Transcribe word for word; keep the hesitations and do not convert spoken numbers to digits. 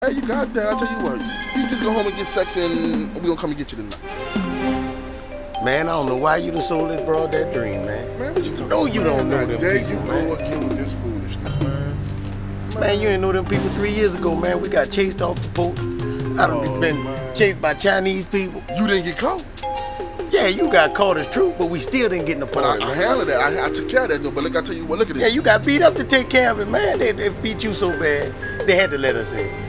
Hey, you got that. I tell you what, you just go home and get sex, and we gonna come and get you tonight. Man, I don't know why you done sold this broad that dream, man. Man, what you talking No, about? you don't know them There people, you man. go again with this foolishness, man. Man, you didn't know them people three years ago, man. We got chased off the boat. I done Oh, been man. chased by Chinese people. You didn't get caught. Yeah, you got caught as true, but we still didn't get in the But party. I, I man. handled that. I, I took care of that though. But look, I tell you what, look at this. Yeah, you got beat up to take care of it, man. They, they beat you so bad, they had to let us in.